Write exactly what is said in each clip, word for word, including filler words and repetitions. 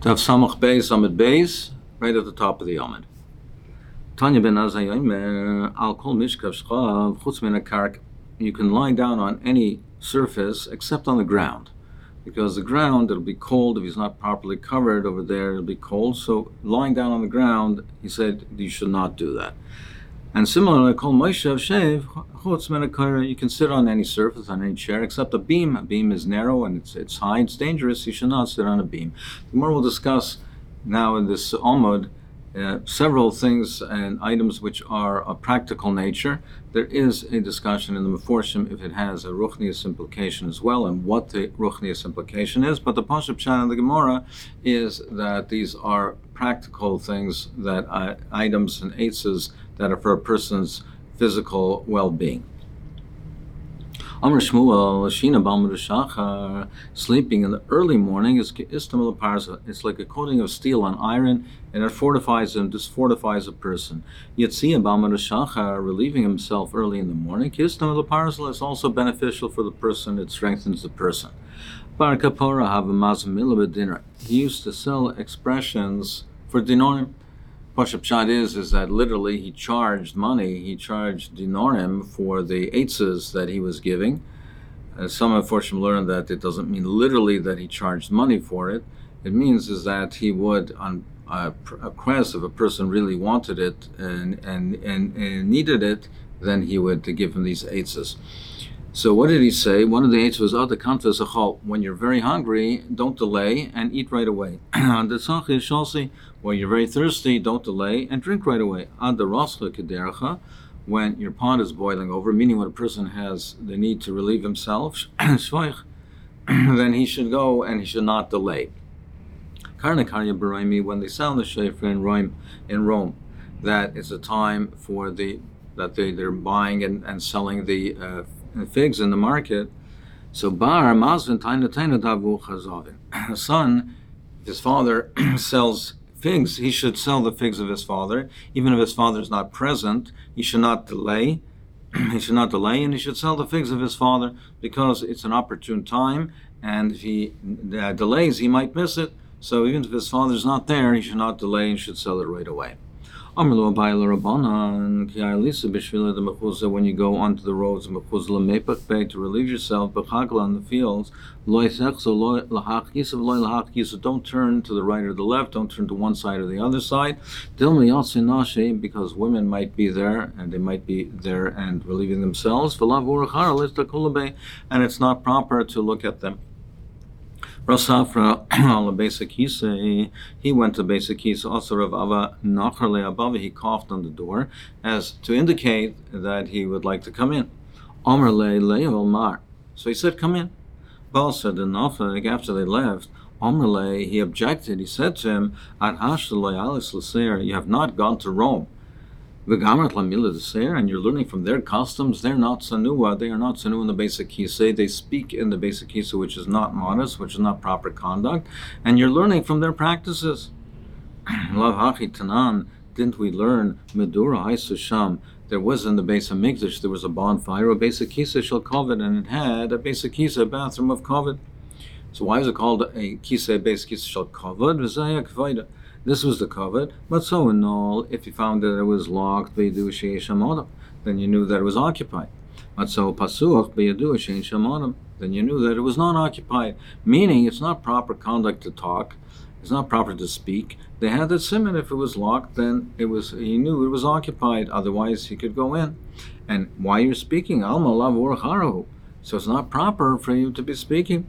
Daf Samach Beis Amid Beis, right at the top of the Amid. Tanya ben Azayomer, Al Kol Mishkav Shchav, Chutz Min HaKarka. You can lie down on any surface except on the ground, because the ground, it'll be cold if he's not properly covered over there. It'll be cold. So lying down on the ground, he said you should not do that. And similarly, Kol Moshav Shev, Chutz Min HaKarka, you can sit on any surface, on any chair, except a beam. A beam is narrow and it's it's high. It's dangerous. You should not sit on a beam. The more we'll discuss now in this Amud uh, several things and items which are of practical nature. There is a discussion in the Meforshim if it has a Ruchnius implication as well, and what the Ruchnius implication is. But the Pashup Pshat in the Gemara is that these are practical things, that uh, items and eitzes that are for a person's physical well-being. Amr Shmuel, Shina Balmud Shachar, sleeping in the early morning is Istamil Parza. It's like a coating of steel on iron, and it fortifies and disfortifies a person. Yitzia Balmud Shachar, relieving himself early in the morning, Istamil Parza is also beneficial for the person. It strengthens the person. Bar Kapora have a mazamila dinner. He used to sell expressions for dinorim. Pashup Pshat is, is that literally he charged money, he charged dinorim for the eitzes that he was giving. Uh, some unfortunately learned that it doesn't mean literally that he charged money for it. It means is that he would, on a, a quest, if a person really wanted it and, and, and, and needed it, then he would give him these eitzes. So what did he say? One of the eights was, when you're very hungry, don't delay and eat right away. When you're very thirsty, don't delay and drink right away. When your pot is boiling over, meaning when a person has the need to relieve himself, then he should go and he should not delay. When they sound the shofar in Rome, in Rome, that is a time for the that they, they're buying and, and selling the uh, figs in the market. So bar mazvin taina taina davu chazavin. Son, his father sells figs. He should sell the figs of his father, even if his father is not present. He should not delay. he should not delay, and he should sell the figs of his father because it's an opportune time. And if he uh, delays, he might miss it. So even if his father is not there, he should not delay and should sell it right away. When you go onto the roads to relieve yourself, on the fields, don't turn to the right or the left, don't turn to one side or the other side, because women might be there, and they might be there and relieving themselves, and it's not proper to look at them. Rasafra al basic Kisa, he went to basic Kisa, also Rav Ava Nacharle Abava, he coughed on the door as to indicate that he would like to come in. Amr le Le'el Mar. So he said, come in. Baal said enough, after they left, Amr le, he objected, he said to him, Ad Hashtaloi Alis Laser, you have not gone to Rome. And you're learning from their customs. They're not sanua. They are not sanua in the basic kisa. They speak in the basic kisa, which is not modest, which is not proper conduct. And you're learning from their practices. Lav hachi tanan. Didn't we learn medura haisusham? There was in the base of Mikdash, there was a bonfire, a basic kisa shel kovid, and it had a basic kisa, a bathroom of kovid. So why is it called a kisa, a basic kisa shel kovid? V'zaya kvaida. This was the covet, but so in all, if you found that it was locked, then you knew that it was occupied. But so pasuach then you knew that it was not occupied, meaning it's not proper conduct to talk, it's not proper to speak. They had that simon, if it was locked, then it was he knew it was occupied, otherwise he could go in. And why you're speaking, alma lav, so it's not proper for you to be speaking.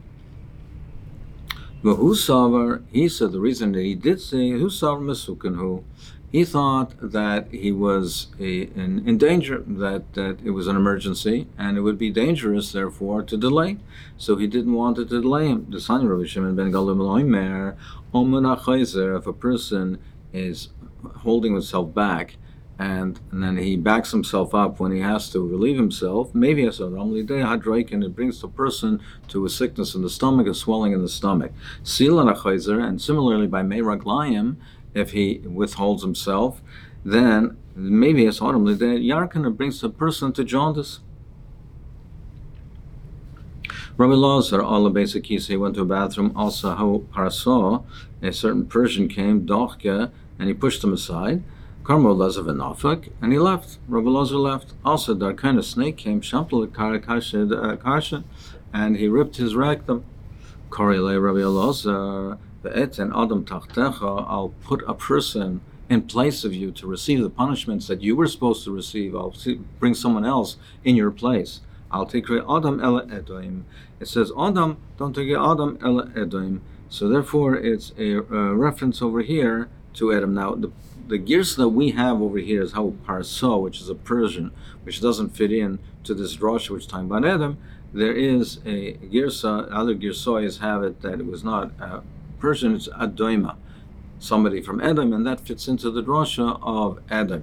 But he said the reason that he did say Husavar, he thought that he was a, in, in danger, that, that it was an emergency, and it would be dangerous, therefore, to delay. So he didn't want to delay him. The son of Rabbi Shimon ben Gamliel, if a person is holding himself back, And, and then he backs himself up when he has to relieve himself. Maybe as a and it brings the person to a sickness in the stomach, a swelling in the stomach. And similarly by Meiraglayim, if he withholds himself, then maybe as Yarkan, it brings the person to jaundice. Rabbi Lazar, Allah basic he went to a bathroom. Also, how Paraso, a certain Persian came, Dochke, and he pushed him aside. Karmo Lazav and Nafak, and he left. Rabbi Lazar left. Also, there kind of snake came, Shampal Karsha, and he ripped his rectum. Korele Rabbi Lazar, the et and Adam Tachtecha, I'll put a person in place of you to receive the punishments that you were supposed to receive. I'll see, bring someone else in your place. I'll take Adam Ela Edoim. It says Adam, don't take Adam Ela Edoim. So therefore, it's a uh, reference over here to Edom. Now, the the girsa that we have over here is how Parso, which is a Persian, which doesn't fit in to this drasha which is talking about Edom. There is a girsa, other girsois have it that it was not uh, Persian, it's Adoima, somebody from Edom, and that fits into the drasha of Edom.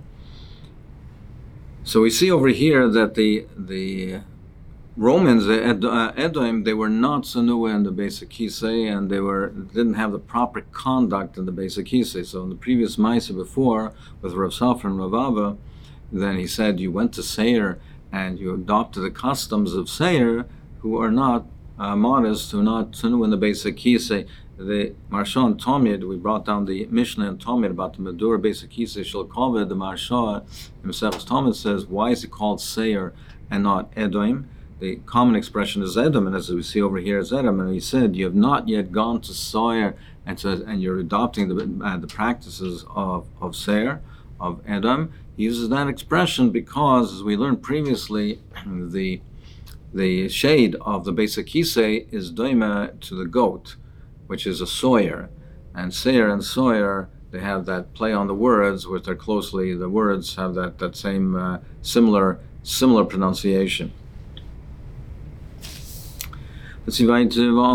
So we see over here that the the Romans, the Ed, uh, Edom, they were not Sanua in the basic Kisei, and they were didn't have the proper conduct in the basic Kisei. So in the previous Maisa before, with Rav Safra and Rav Ava, then he said you went to Seir and you adopted the customs of Seir, who are not uh, modest, who are not Sanua in the basic Kisei. The Marsha and Tomid, we brought down the Mishnah and Tomid about the Medur basic Kisei Shalkova. The Marsha himself, Tomid says, why is it called Seir and not Edom? The common expression is Edom, and as we see over here is Edom. And he said, you have not yet gone to Seir, and so, and you're adopting the uh, the practices of, of Seir, of Edom. He uses that expression because, as we learned previously, the the shade of the basic Kisei is Doima to the goat, which is a Sawyer. And Seir and Sawyer, they have that play on the words, which are closely, the words have that, that same uh, similar similar pronunciation. So this is a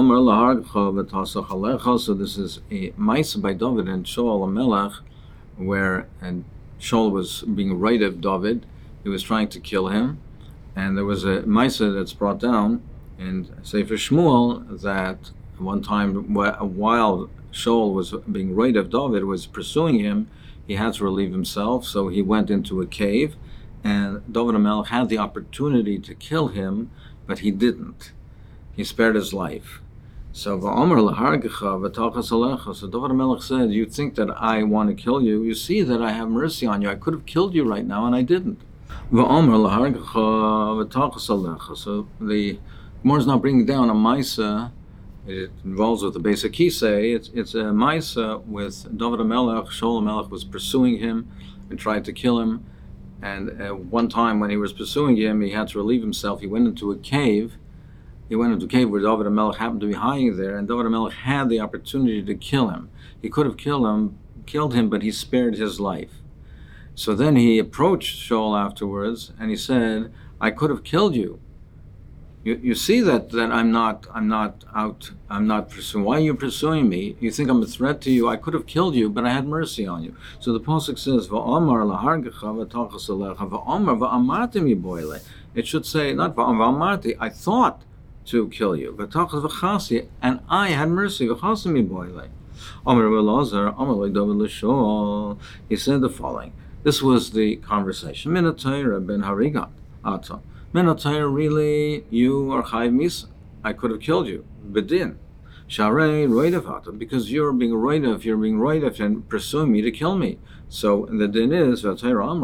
Maisa by David and Shaul HaMelech, where and Shaul was being right of David. He was trying to kill him, and there was a Maisa that's brought down in Sefer Shmuel that one time while Shaul was being right of David, was pursuing him, he had to relieve himself, so he went into a cave, and David HaMelech had the opportunity to kill him, but he didn't. He spared his life. So Va'omer lahargecha v'tachas alecha. So David HaMelech said, you think that I want to kill you? You see that I have mercy on you. I could have killed you right now, and I didn't. Va'omer lahargecha v'tachas alecha. So the Gemara is not bringing down a Maisa. It involves with the basic Kisei. It's it's a Maisa with David HaMelech. Shaul HaMelech was pursuing him and tried to kill him. And uh, one time when he was pursuing him, he had to relieve himself. He went into a cave. He went into a cave where David HaMelech happened to be hiding there, and David HaMelech had the opportunity to kill him. He could have killed him, killed him, but he spared his life. So then he approached Shaul afterwards, and he said, "I could have killed you. You, you see that, that I'm not I'm not out. I'm not pursuing. Why are you pursuing me? You think I'm a threat to you? I could have killed you, but I had mercy on you." So the pasuk says, "Va'amar lahargecha v'tachas alecha va'amar va'amarti mi boile." It should say not va'amarti. I thought to kill you, v'tachas v'chasi, and I had mercy. V'chasi mi boile. Amar Elazar, Amar like David l'Shaul. He said the following. This was the conversation. Minatayra ben Harigat Ata. Minatayra, really, you are Chayv Misa. I could have killed you. Bedin. Sharei Roidev Ata. Because you're being Roidev, you're being Roidev and pursuing me to kill me. So the din is, if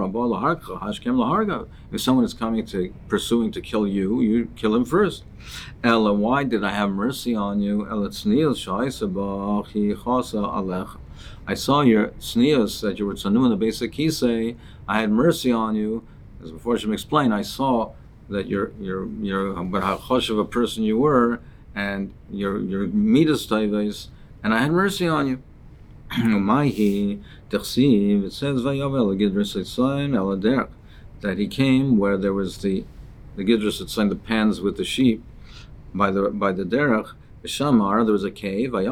someone is coming to pursuing to kill you, you kill him first. Ella, why did I have mercy on you? I saw your sneas that you were tzanu in the basic kisei. I had mercy on you. As before Shem explained, I saw that you're you're you're but how chosh of a person you were, and your your midas taives, and I had mercy on you. It says that he came where there was the the gidrus that signed the pans with the sheep by the by the derech. Shamar, there was a cave. And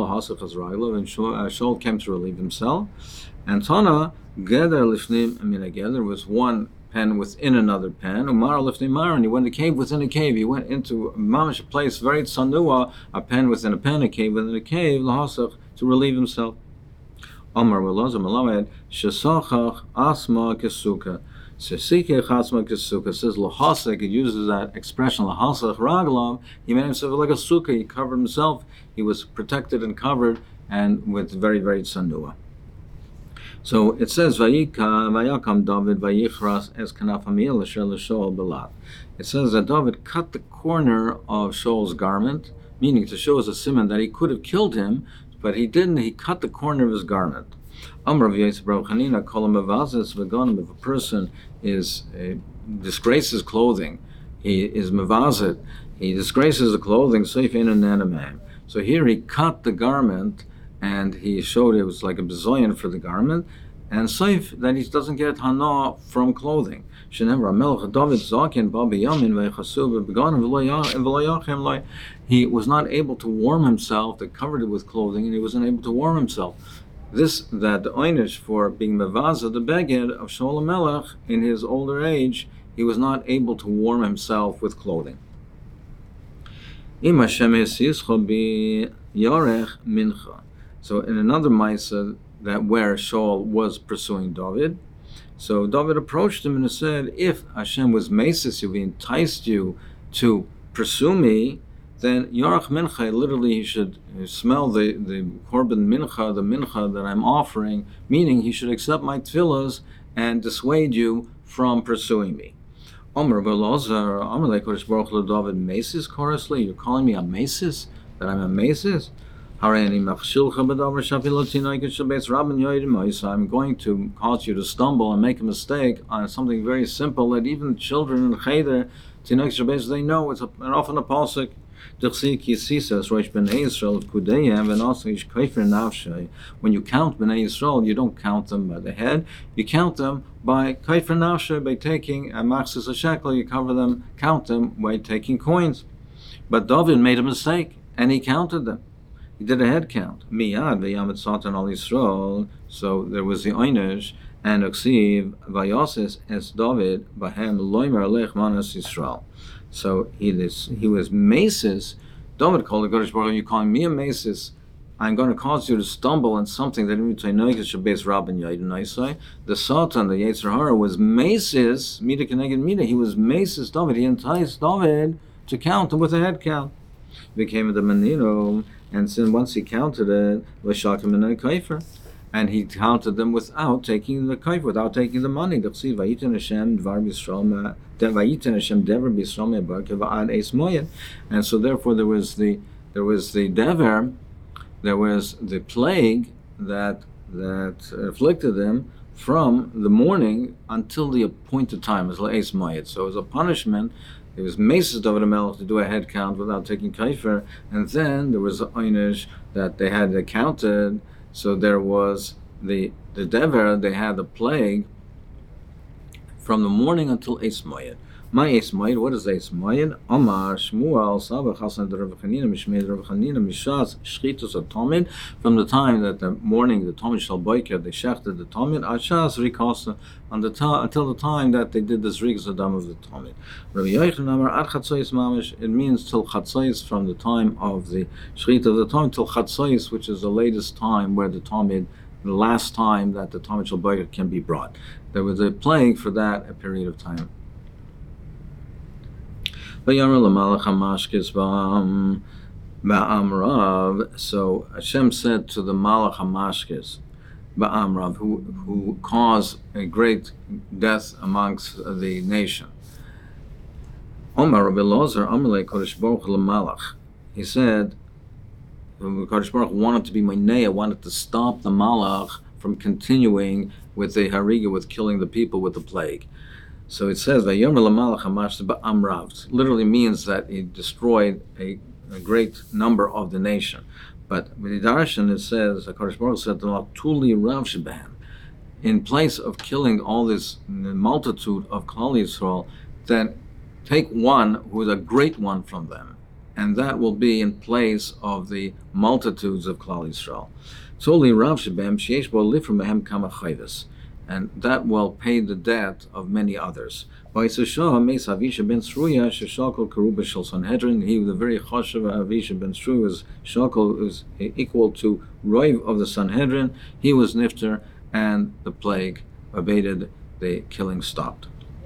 Shaul came to relieve himself. And Tana Geder lifnim minaged. There was one pen within another pen. Umar lifnim mar, and he went a cave within a cave. He went into a mamish place very tsanua, a pen within a pen, a cave within a cave, lahasach, to relieve himself. Amar Elazar Malamed Shesachach Asma Kesuka. So Sikhe Chatzma Kesuka says lahasek. It uses that expression lahasek raglav. He made himself like a sukkah. He covered himself. He was protected and covered, and with very very tzanua. So it says Vayika Vayakam David Vayichras Es Kanafamil Asher L'Shaul Belat. It says that David cut the corner of Shaul's garment, meaning to show as a simon that he could have killed him, but he didn't. He cut the corner of his garment. Amar of Yetzer Baruch Hanina Kolam Mevazes V'Gonim. If a person is uh, disgraces clothing, he is mevazet. He disgraces the clothing. Seif Ein Ananamim. So here he cut the garment, and he showed it was like a bezoyan for the garment, and seif that he doesn't get hana from clothing. Shenever Melech David Zakin Babi Yamin Vechasu Beganim V'Loyachem Loy. He was not able to warm himself. They covered it with clothing, and he wasn't able to warm himself. This that the oynish for being mevaza the beged of Shaul Melech in his older age, he was not able to warm himself with clothing. Im Hashem Yisischa bi Yarech Mincha. So in another Maisa that where Shaul was pursuing David, so David approached him and said, if Hashem was mesis you, he enticed you to pursue me, then Yarech Mincha, literally he should smell the, the Korban Mincha, the Mincha that I'm offering, meaning he should accept my tefillas and dissuade you from pursuing me. Omer Belazar, Omer Lekodesh Baruch Hu David mesis chorusly, you're calling me a mesis, that I'm a mesis? I'm going to cause you to stumble and make a mistake on something very simple that even children in Cheder, they know. It's a, and often a pasuk. When you count Bnei Yisrael, you don't count them by the head. You count them by kaifer nafshe, by taking a maxis a shekel. You cover them, count them by taking coins. But David made a mistake, and he counted them. He did a head count. Miyad v'yamet satan al Yisrael. So there was the oynish and uksiv vayoses es David bahem loimer lech manas Yisrael. So he this he was mesis. David called the Kodesh Baruch Hu, you calling me a mesis? I'm going to cause you to stumble in something that the Satan, the Yetzer Hara, was mesis. Mida keneged mida. He was mesis David. He enticed David to count him with a head count. Became the menino. And then once he counted it, Vashakim and Kaifer, and he counted them without taking the Kaifer, without taking the money. And so therefore there was the there was the dever, there was the plague that that afflicted them from the morning until the appointed time. It was Le'es Moyed. So it was a punishment. It was Meses David HaMelech to do a head count without taking kaifer, and then there was a oynish that they had it counted. So there was the the dever, they had the plague from the morning until Eis Moyed. My Eis Moyed, what is Eis Moyed? Omar Shmuel Sabach Hasan de Rav Chanina Mishmei Rav Chanina Mishas Shchitus Atomid. From the time that the morning the Tomid Shal Boiker they shechted the Tomid Achas Rikasa on the ta- until the time that they did this Rikas Adam of the Tomid. Rabbi Yochanan Amar Ad Chatzos Mamish. It means till Chatzos, from the time of the Shchita of the Tomid till Chatzos, which is the latest time where the Tomid, the last time that the Tomid Shal Boiker can be brought. There was a plague for that a period of time. So Hashem said to the Malach HaMashkes, Ba'amrav, who, who caused a great death amongst the nation. Omar Rabbi Lozer, Amalei Kodesh Baruch Malach. He said, Kodesh Baruch wanted to be Mainea, wanted to stop the Malach from continuing with the Hariga, with killing the people with the plague. So it says, literally means that he destroyed a, a great number of the nation. But with the Darshan it says, HaKadosh Baruch said, Tuli Rav Shebam, in place of killing all this multitude of Klal Yisrael, then take one who is a great one from them, and that will be in place of the multitudes of Klal Yisrael. Tuli Rav Shebam, Sheyesh Bo Lifrim Mehem Kama Chayvus, and that will pay the debt of many others. By Seshah, Meis Avisha ben Sruya, Sheshakol Karuba Shel Sanhedrin, he was a very Choshev Avisha ben Sruya, was Shakol, was equal to Roiv of the Sanhedrin. He was Nifter, and the plague abated the killing stopped.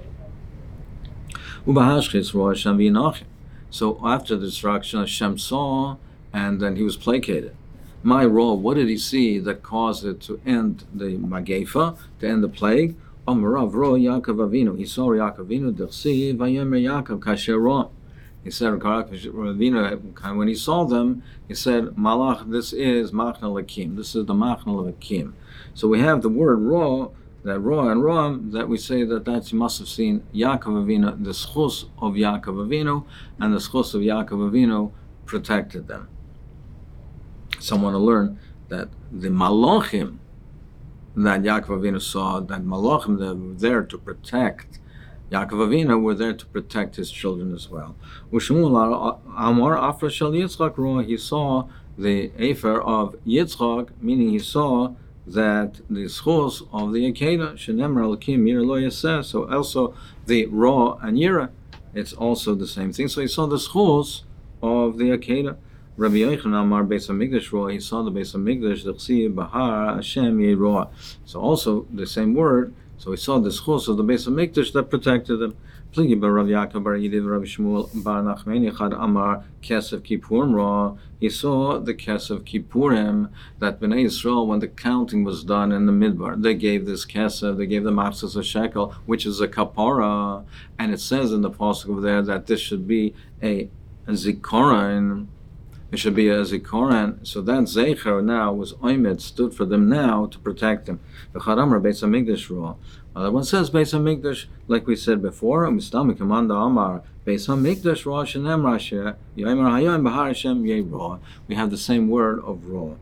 So after the destruction, Hashem saw, and then he was placated. My role, what did he see that caused it to end the Magefa, to end the plague? Amarav ro Yaakov Avinu. He saw Yaakov Avinu. Dersi vayomer Yaakov kasher ro. He said, when he saw them, he said, Malach, this is Machna Lakim. This is the Machna Lakim. So we have the word Ra, that Ra and Ram, that we say that that's, you must have seen Yaakov Avinu, the schus of Yaakov Avinu, and the schus of Yaakov Avinu protected them. Some want to learn that the Malachim that Yaakov Avinu saw, that Malachim that were there to protect Yaakov Avinu, were there to protect his children as well. Amar Afra Shel Yitzchak Ra, he saw the Afer of Yitzchak, meaning he saw that the schos of the Akedah, Shenemar Alakim Yira Lo Yaseh, so also the Ra and Yira, it's also the same thing. So he saw the schos of the Akedah. Rabbi Yochanan Amar Beis HaMikdash Ra, he saw the Beis HaMikdash, D'chsi Bahar Hashem Yeroah. So also the same word, so he saw the schos of the Beis HaMikdash that protected them. Pligi bar Rav Yaakov bar Yidiv Rabbi Shmuel bar Nachmani Chad Amar Kesef Kippurim Ra. He saw the Kesef Kippurim, that Bnei Yisrael, when the counting was done in the Midbar, they gave this Kesef, they gave the Machzas a shekel, which is a kapara, and it says in the pasuk over there that this should be a, a zikaron. It should be a zikaron. So that zecher now was oimed, stood for them now to protect them. The Charamar Beis HaMikdash Ra. Other one says Beis HaMikdash, like we said before, Mistamik Amanda Amar Beis HaMikdash Ra Shenem Rasha Yomer Hayom Bahar Hashem Yeroah. We have the same word of Ra.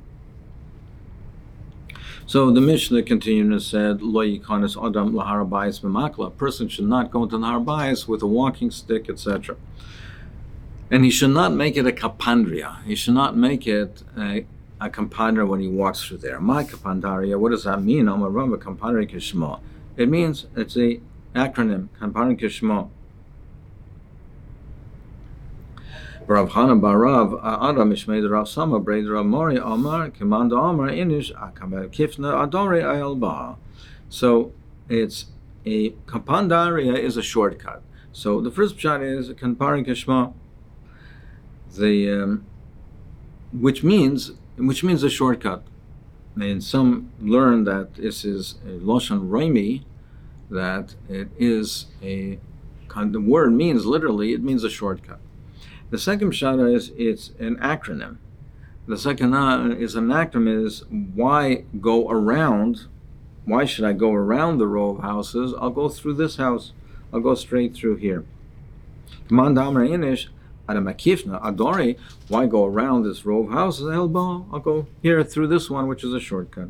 So the Mishnah continued and said, Lo Yikanis Adam Lahar Bayis B'Makla. A person should not go into the Har Bayis with a walking stick, et cetera. And he should not make it a kapandria. He should not make it a, a kapandria when he walks through there. My kapandria, what does that mean? I'm a Rambam kapandria kishma. It means, it's a acronym, kapandria kishma. Rav Hana Barav Adam Ishmael Rav Sama Braid Rav Mori Amar Kimanda Amar Inish Akam Kifna Adore Ayalba. So it's a kapandria is a shortcut. So the first shot is kapandria kishma. The um, which means which means a shortcut, and some learn that this is a lashon raimi, that it is a the word means literally it means a shortcut. The second shara is it's an acronym. The second uh, is an acronym is why go around? Why should I go around the row of houses? I'll go through this house. I'll go straight through here. Command Amar Inish. Adore, why go around this row of houses? Elbow, I'll go here through this one, which is a shortcut.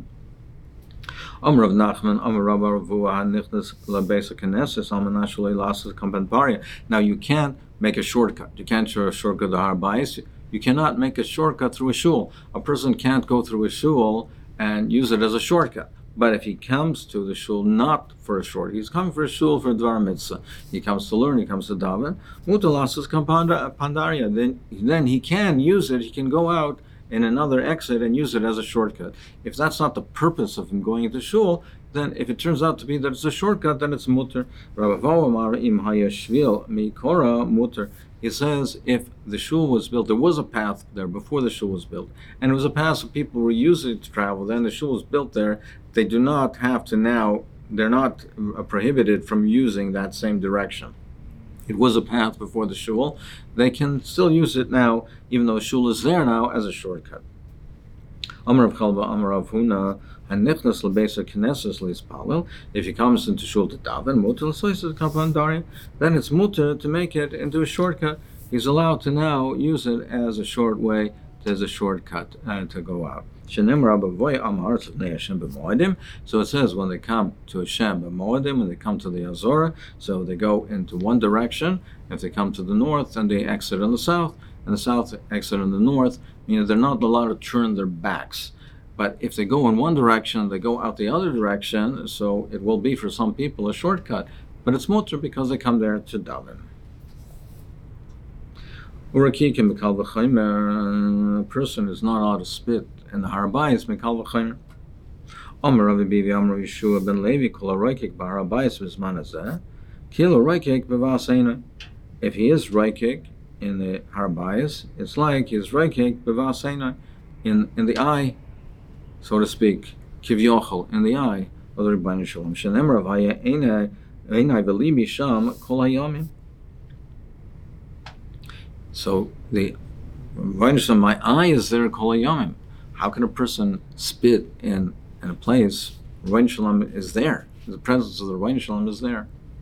Amr of Nachman, Amr Rabba Ravua, Nichnas Labesa Knesses, Amanashale Lasas Kampanparia. Now you can't make a shortcut. You can't show a shortcut to Har Bayis. You cannot make a shortcut through a shul. A person can't go through a shul and use it as a shortcut. But if he comes to the shul not for a short, he's coming for a shul for a dvar mitzvah. He comes to learn, he comes to daven. Mutalasas pandaria. Then, then he can use it. He can go out in another exit and use it as a shortcut. If that's not the purpose of him going into shul, then if it turns out to be that it's a shortcut, then it's mutter. Im hayashvil mikora mutter. He says if the shul was built, there was a path there before the shul was built, and it was a path that people were using to travel. Then the shul was built there. They do not have to now, they're not prohibited from using that same direction. It was a path before the shul. They can still use it now, even though shul is there now, as a shortcut. Amar of Chalba, Amar of Huna, Hanichnas Lebesa Knesses Lispalel. If he comes into shul to daven, muter l'soises kapandari, then it's muter to make it into a shortcut. He's allowed to now use it as a short way, as a shortcut uh, to go out. So it says when they come to Hashem b'moedim, when they come to the Azorah, so they go into one direction. If they come to the north, then they exit on the south, and the south exit on the north. Meaning they're not allowed to turn their backs. But if they go in one direction, they go out the other direction, so it will be for some people a shortcut. But it's mutter because they come there to daven. A person is not allowed to spit in the Har Bayis, Mikal V'Chaymer. Omer Rav Bibi Omer Yeshua ben Levi Kol Roikik Bar Abayis Bizman Hazeh Kilo Roikik Bevas Einai. If he is Roikik in the Harbayis, it's like he's Roikik Bevas Einai, in in the eye, so to speak, Kivyochel, in the eye of the Rebbeinu Shalom. Shenemar of Haya Einai Einai V'Libi Sham Kol Hayomim. So the Rebbeinu Shalom, my eye is there Kol Hayomim. How can a person spit in in a place? Rebbeinu Shalom is there. The presence of the Rebbeinu Shalom is there.